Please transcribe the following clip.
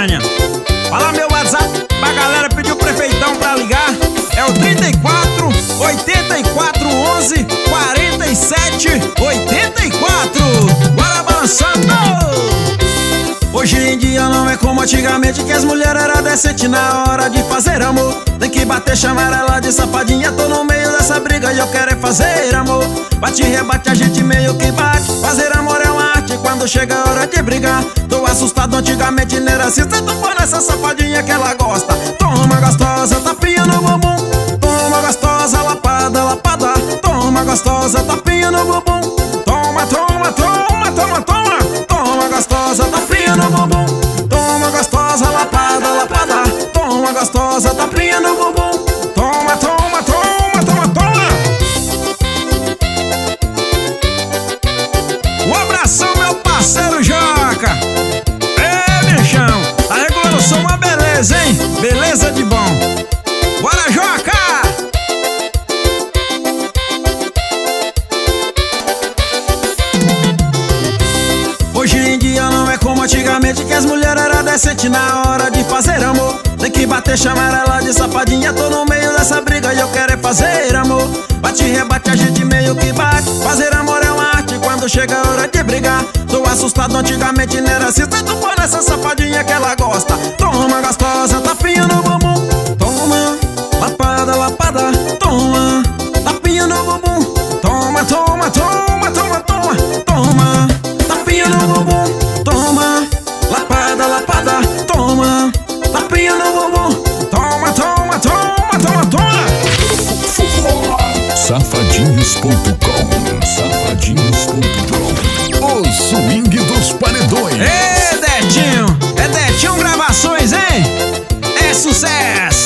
Goiânia. Fala meu WhatsApp pra galera pedir o prefeitão pra ligar. É o 34 84 11 47 84. Bora balançando! Hoje em dia não é como antigamente, que as mulheres eram decentes na hora de fazer amor. Tem que bater, chamar ela de safadinha. Tô no meio dessa briga e eu quero é fazer amor. Bate e rebate, a gente meio que bate. Fazer amor é uma arte quando chega a hora de brigar. Tô assustado, antigamente não era assim. Cê topou nessa safadinha que ela gosta. Toma gostosa, tapinha no bumbum. Toma gostosa, lapada, lapada. Toma gostosa, tapinha no bumbum. Toma, toma, toma, toma, toma. Toma gostosa, tapinha no bumbum. Toma gostosa, lapada, lapada. Toma gostosa, tapinha no bumbum. Toma, toma, toma, toma, toma. Um abração, meu parceiro Joca. Bichão, tá regulando o som, uma beleza, hein? Beleza de bom. Bora, Joca! Hoje em dia não é como antigamente, que as mulheres eram decentes na hora de fazer amor. Tem que bater, chamar ela de safadinha. Tô no meio dessa briga e eu quero é fazer amor. Bate e rebate, a gente meio que bate. Fazer amor é uma arte quando chega a hora de brigar. Tô assustado, antigamente não era assim. Cê topou nessa safadinha que ela gosta. Toma gostosa, tapinha no bumbum. Toma, lapada, lapada. Toma, tapinha no bumbum. Toma, toma, toma, toma, toma. Toma, tapinha no bumbum. Toma, lapada, lapada. Toma, tapinha no bumbum. Toma, toma, toma, toma, toma. Safadinhos.com. Safadinhos.com. O swing dos paredões. Ê, Detinho! É Detinho Gravações, hein? É sucesso!